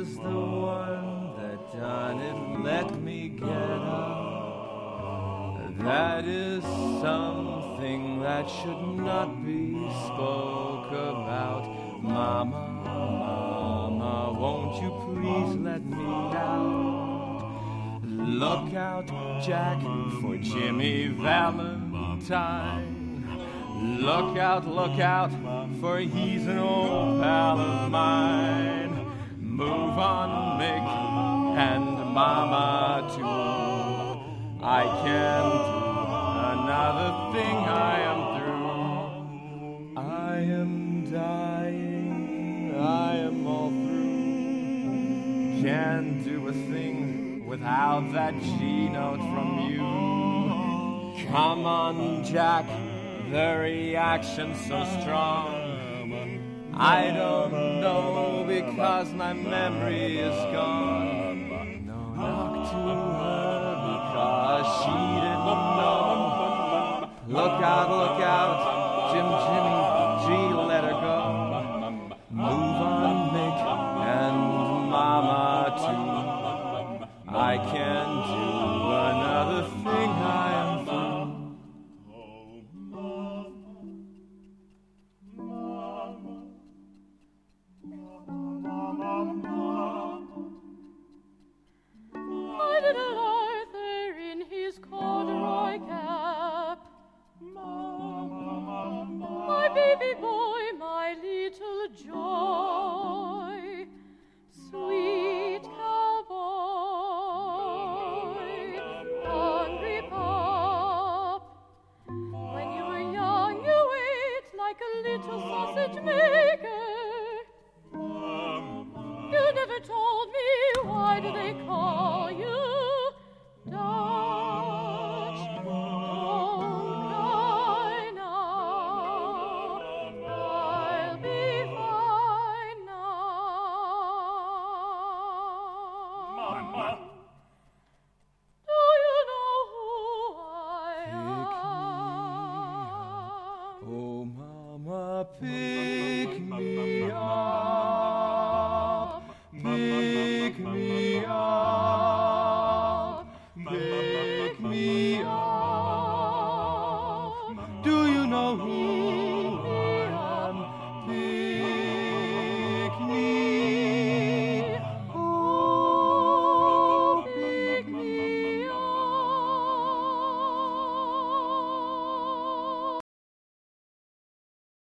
was the one that done it, let me get up. That is something that should not be spoke about. Mama, Mama, won't you please let me out? Look out, Jack, for Jimmy Valentine. Look out, for he's an old pal of mine. Move on, Mick, and Mama too. I can't do another thing, I am through. I am dying, I am all through. Can't do a thing without that G note from you. Come on, Jack, the reaction's so strong. I don't know because my memory is gone. No knock to her because she didn't know. Look out, Jimmy, G, let her go. Move on, Mick, and Mama too. I can't do another thing, I am through. My little Arthur in his corduroy cap, my baby boy, my little joy, sweet cowboy, hungry pup. When you were young, you ate like a little sausage maker. You never told me, why do they call you Dutch? Don't cry now, I'll be fine now.